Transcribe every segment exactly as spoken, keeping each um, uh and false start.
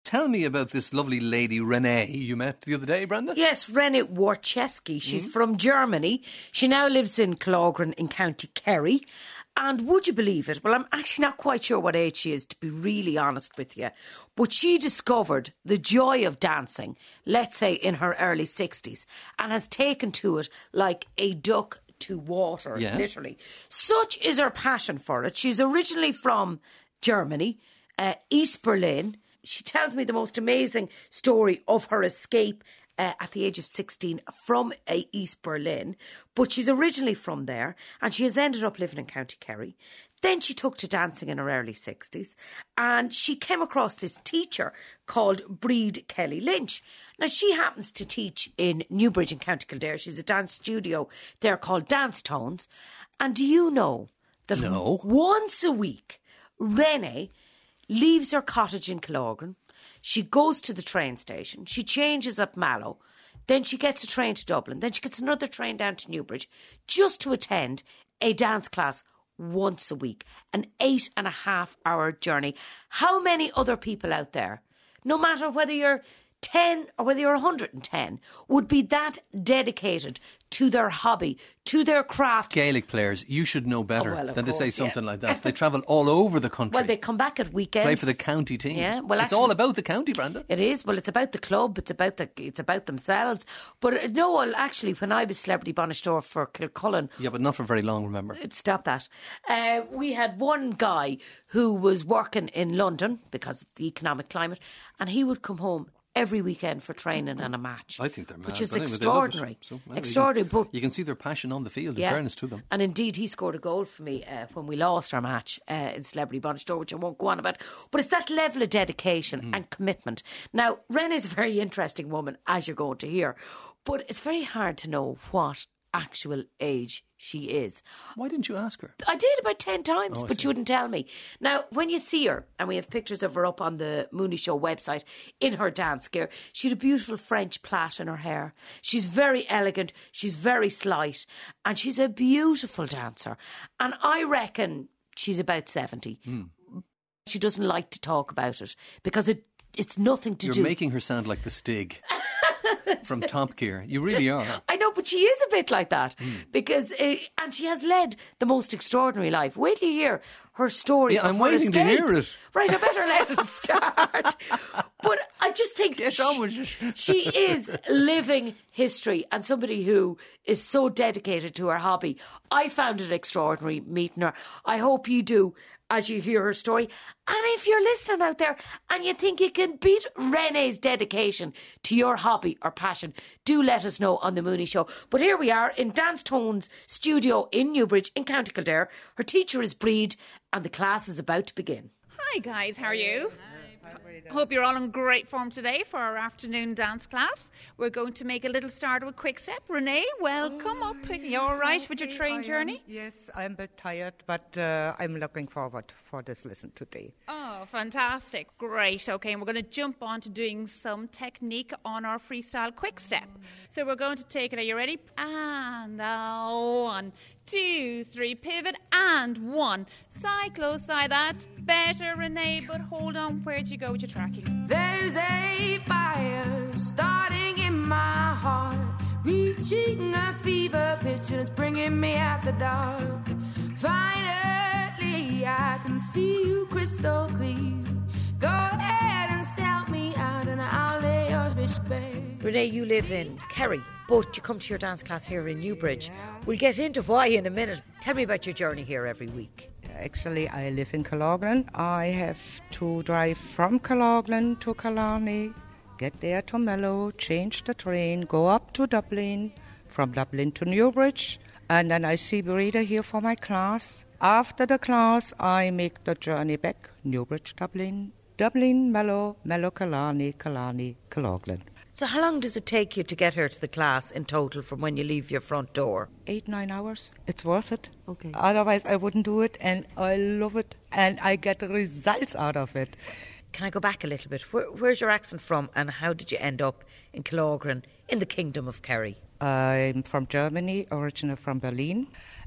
Tell me about this lovely lady, Renee, you met the other day, Brenda. Yes, Renee Warcheski. She's mm. from Germany. She now lives in Killoughran in County Kerry. And would you believe it? Well, I'm actually not quite sure what age she is, to be really honest with you. But she discovered the joy of dancing, let's say in her early sixties, and has taken to it like a duck to water, yeah. literally. Such is her passion for it. She's originally from Germany, uh, East Berlin. She tells me the most amazing story of her escape Uh, at the age of sixteen from uh, East Berlin, but she's originally from there and she has ended up living in County Kerry. Then she took to dancing in her early sixties and she came across this teacher called Breed Kelly Lynch. Now she happens to teach in Newbridge in County Kildare. She's a dance studio there called Dance Tones. And do you know that no. once a week Renee leaves her cottage in Killoughran. She goes to the train station. She changes up Mallow. Then she gets a train to Dublin. Then she gets another train down to Newbridge just to attend a dance class once a week. An eight and a half hour journey. How many other people out there, no matter whether you're ten or whether you're one hundred ten, would be that dedicated to their hobby, to their craft? Gaelic players, you should know better oh, well, than course, to say something yeah. like that. They travel all over the country. Well, they come back at weekends. Play for the county team. Yeah, well, it's actually, all about the county, Brenda. It is. Well, it's about the club. It's about the. It's about themselves. But uh, no, well, actually, when I was celebrity Bonistore for Kilcullen, yeah, but not for very long. Remember, stop that. Uh, we had one guy who was working in London because of the economic climate, and he would come home every weekend for training and a match. I think they're mad. Which is anyway, extraordinary. So, well, extraordinary. You can, but you can see their passion on the field, yeah, in fairness to them. And indeed, he scored a goal for me uh, when we lost our match uh, in Celebrity Bonistore, which I won't go on about. But it's that level of dedication mm. and commitment. Now, Ren is a very interesting woman, as you're going to hear. But it's very hard to know what actual age she is. Why didn't you ask her? I did about ten times, oh, but she wouldn't tell me. Now, when you see her, and we have pictures of her up on the Mooney Show website in her dance gear, she had a beautiful French plait in her hair. She's very elegant, she's very slight, and she's a beautiful dancer. And I reckon she's about seventy. Mm. She doesn't like to talk about it because it it's nothing to You're do. You're making her sound like the Stig. From Top Gear. You really are. I know, but she is a bit like that. Mm. Because, uh, and she has led the most extraordinary life. Wait till you hear her story. Yeah, of I'm her waiting escape. to hear it. Right, I better let it start. But I just think Get she, on with it. she is living history and somebody who is so dedicated to her hobby. I found it extraordinary meeting her. I hope you do as you hear her story. And if you're listening out there and you think you can beat Renee's dedication to your hobby or passion, do let us know on The Mooney Show. But here we are in Dance Tones studio in Newbridge in County Kildare. Her teacher is Breed and the class is about to begin. Hi guys, how are you? Hope you're all in great form today for our afternoon dance class. We're going to make a little start with quick step. Renee, welcome oh, up. You all right okay, with your train I journey? Am, yes, I'm a bit tired, but uh, I'm looking forward for this lesson today. Oh, fantastic. Great. Okay, and we're going to jump on to doing some technique on our freestyle quick step. So we're going to take it. Are you ready? And now one, two, three, pivot, and one. Cyclo side, that's better, Renee, but hold on. Where'd you go with your tracking? There's a fire starting in my heart, reaching a fever pitch and it's bringing me out the dark. Finally, I can see you crystal clear. Go ahead and sell me out and I'll lay your bitch bare. Renee, you live in Kerry, but you come to your dance class here in Newbridge. We'll get into why in a minute. Tell me about your journey here every week. Actually, I live in Killoughran. I have to drive from Killoughran to Killarney, get there to Mallow, change the train, go up to Dublin, from Dublin to Newbridge, and then I see Breda here for my class. After the class, I make the journey back, Newbridge, Dublin, Dublin, Mallow, Mallow, Killarney, Killarney, Killoughran. So how long does it take you to get here to the class in total from when you leave your front door? Eight, nine hours. It's worth it. Okay. Otherwise, I wouldn't do it, and I love it, and I get the results out of it. Can I go back a little bit? Where, where's your accent from, and how did you end up in Killoughran in the Kingdom of Kerry? I'm from Germany, originally from Berlin,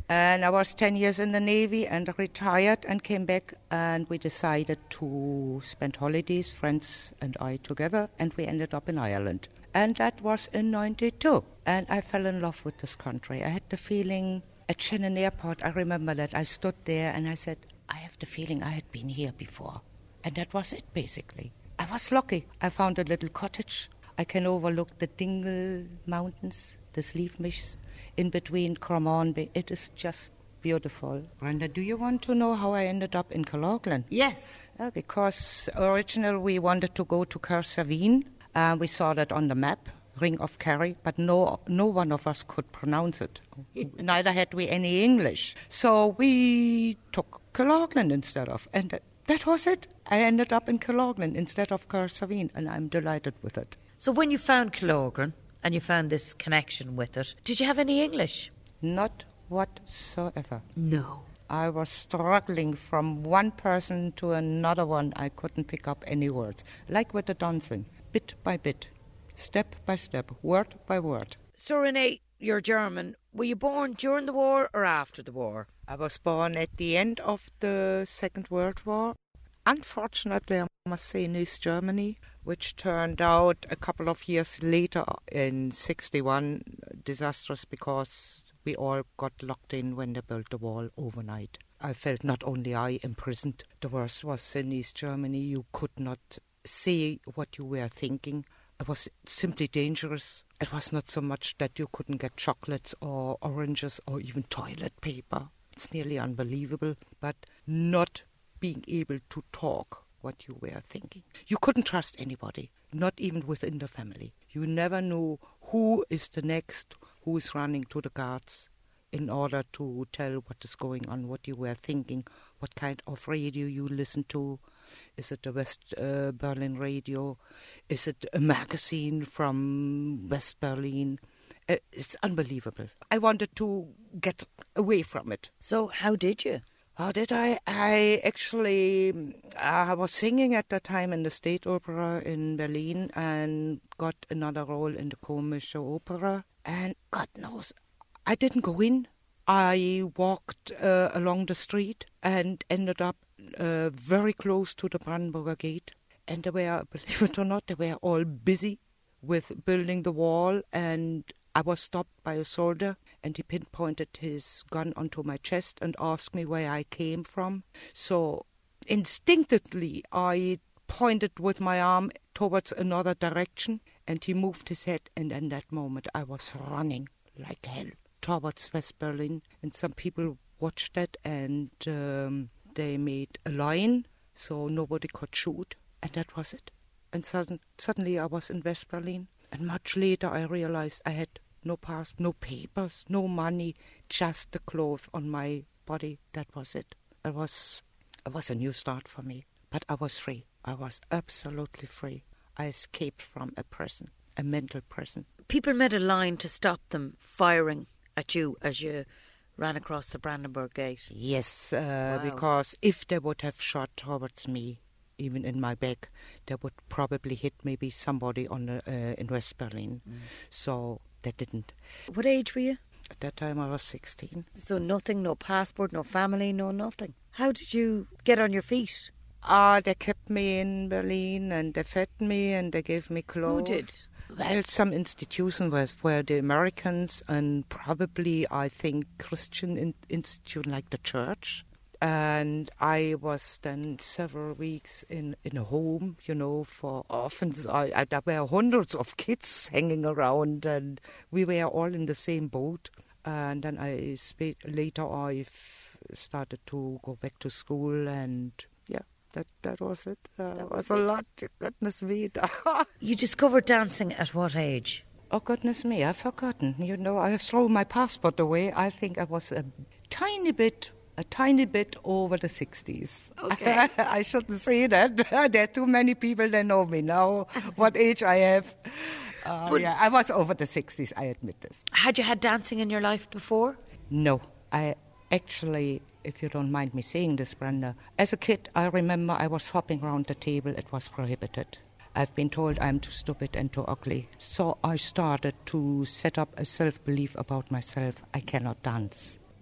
And I was ten years in the Navy and retired and came back, and we decided to spend holidays, friends and I together, and we ended up in Ireland. And that was in ninety-two. And I fell in love with this country. I had the feeling at Shannon Airport, I remember that I stood there and I said, I have the feeling I had been here before. And that was it, basically. I was lucky. I found a little cottage. I can overlook the Dingle Mountains, the Sleafmish, in between Cromorne. It is just beautiful. Brenda, do you want to know how I ended up in Killorglin? Yes. Uh, because originally we wanted to go to Carsavine. Uh, we saw that on the map, Ring of Kerry, but no, no one of us could pronounce it. Neither had we any English. So we took Killorglin instead of, and that, that was it. I ended up in Killorglin instead of Carsavine, and I'm delighted with it. So when you found Killorglin and you found this connection with it, did you have any English? Not whatsoever. No. I was struggling from one person to another one. I couldn't pick up any words. Like with the dancing, bit by bit, step by step, word by word. So Renee, you're German. Were you born during the war or after the war? I was born at the end of the Second World War. Unfortunately, I must say, in East Germany, which turned out a couple of years later in sixty-one disastrous because we all got locked in when they built the wall overnight. I felt not only I imprisoned, the worst was in East Germany. You could not say what you were thinking. It was simply dangerous. It was not so much that you couldn't get chocolates or oranges or even toilet paper. It's nearly unbelievable, but not being able to talk what you were thinking. You couldn't trust anybody, not even within the family. You never knew who is the next, who is running to the guards in order to tell what is going on, what you were thinking, what kind of radio you listen to. Is it the West uh, Berlin radio? Is it a magazine from West Berlin? Uh, it's unbelievable. I wanted to get away from it. So how did you? How did I? I actually, I was singing at that time in the State Opera in Berlin and got another role in the Komische Opera. And God knows, I didn't go in. I walked uh, along the street and ended up uh, very close to the Brandenburger Gate. And they were, believe it or not, they were all busy with building the wall, and I was stopped by a soldier, and he pinpointed his gun onto my chest and asked me where I came from. So instinctively I pointed with my arm towards another direction, and he moved his head, and in that moment I was running like hell towards West Berlin. And some people watched that, and um, they made a line so nobody could shoot, and that was it. And sudden, suddenly I was in West Berlin. And much later I realized I had no pass, no papers, no money, just the clothes on my body. That was it. It was, it was a new start for me. But I was free. I was absolutely free. I escaped from a prison, a mental prison. People made a line to stop them firing at you as you ran across the Brandenburg Gate. Yes, uh, Wow. because if they would have shot towards me, even in my back, they would probably hit maybe somebody on the, uh, in West Berlin. Mm. So they didn't. What age were you? At that time I was sixteen. So nothing, no passport, no family, no nothing. How did you get on your feet? Ah, they kept me in Berlin and they fed me and they gave me clothes. Who did? Well, some institutions were, were the Americans and probably, I think, Christian in, institution like the church. And I was then several weeks in, in a home, you know, for orphans. I, I, there were hundreds of kids hanging around, and we were all in the same boat. And then I sp- later I started to go back to school, and yeah, that that was it. Uh, that was, was a it. lot. Goodness me. You discovered dancing at what age? Oh, goodness me, I've forgotten. You know, I have thrown my passport away. I think I was a tiny bit... A tiny bit over the sixties. Okay. I shouldn't say that. There are too many people that know me now, what age I have. Uh, but yeah, I was over the sixties, I admit this. Had you had dancing in your life before? No. I actually, if you don't mind me saying this, Brenda, as a kid, I remember I was hopping around the table. It was prohibited. I've been told I'm too stupid and too ugly. So I started to set up a self-belief about myself. I cannot dance.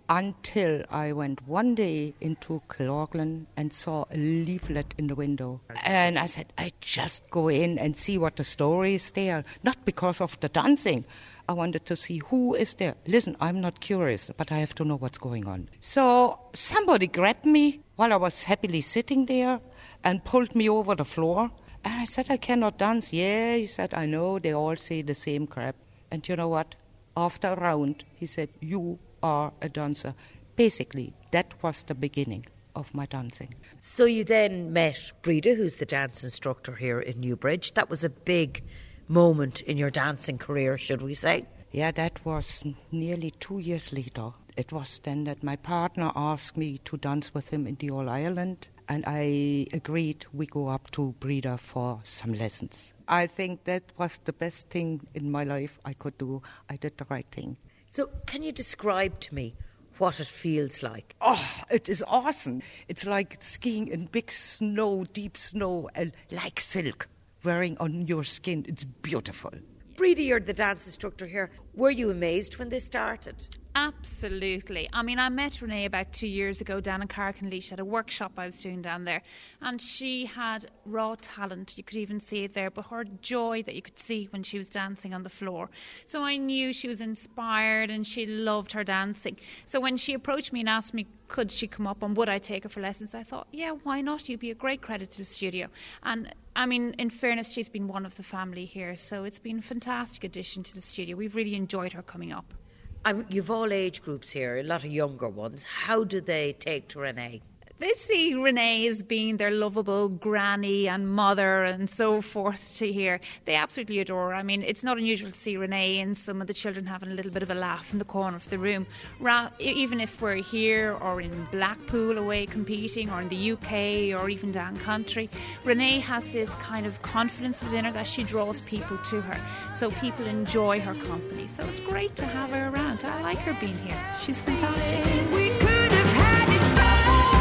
until I went one day into Kilorglan and saw a leaflet in the window. And I said, I just go in and see what the story is there. Not because of the dancing. I wanted to see who is there. Listen, I'm not curious, but I have to know what's going on. So somebody grabbed me while I was happily sitting there and pulled me over the floor. And I said, I cannot dance. Yeah, he said, I know, they all say the same crap. And you know what? After a round, he said, you are a dancer. Basically, that was the beginning of my dancing. So you then met Breda, who's the dance instructor here in Newbridge. That was a big moment in your dancing career, should we say? Yeah, that was nearly two years later. It was then that my partner asked me to dance with him in the All Ireland, and I agreed we go up to Breda for some lessons. I think that was the best thing in my life I could do. I did the right thing. So can you describe to me what it feels like? Oh, it is awesome. It's like skiing in big snow, deep snow, and like silk wearing on your skin. It's beautiful. Breda, you're the dance instructor here. Were you amazed when they started? Absolutely. I mean, I met Renee about two years ago down in Carrick-on-Laois at a workshop I was doing down there, and she had raw talent. You could even see it there, but her joy that you could see when she was dancing on the floor. So I knew she was inspired and she loved her dancing. So when she approached me and asked me could she come up and would I take her for lessons, I thought, yeah, why not? You'd be a great credit to the studio. And I mean, in fairness, she's been one of the family here, so it's been a fantastic addition to the studio. We've really enjoyed her coming up. Um, you've all age groups here, a lot of younger ones. How do they take to Renee? They see Renee as being their lovable granny and mother and so forth to here. They absolutely adore her. I mean, it's not unusual to see Renee and some of the children having a little bit of a laugh in the corner of the room. Ra- even if we're here or in Blackpool away competing or in the U K or even down country, Renee has this kind of confidence within her that she draws people to her. So people enjoy her company. So it's great to have her around. I like her being here. She's fantastic. We could have had it both.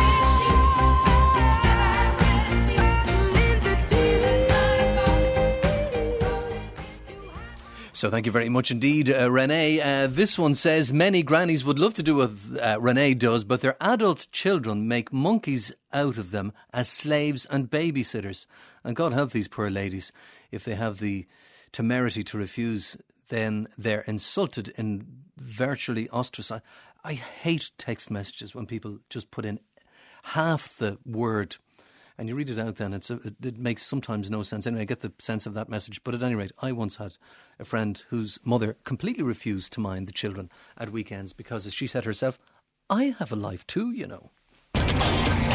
So thank you very much indeed, uh, Renee. Uh, this one says, many grannies would love to do what uh, Renee does, but their adult children make monkeys out of them as slaves and babysitters. And God help these poor ladies. If they have the temerity to refuse, then they're insulted and virtually ostracized. I hate text messages when people just put in half the word and you read it out then, it's a, it makes sometimes no sense. Anyway, I get the sense of that message. But at any rate, I once had a friend whose mother completely refused to mind the children at weekends because, as she said herself, I have a life too, you know.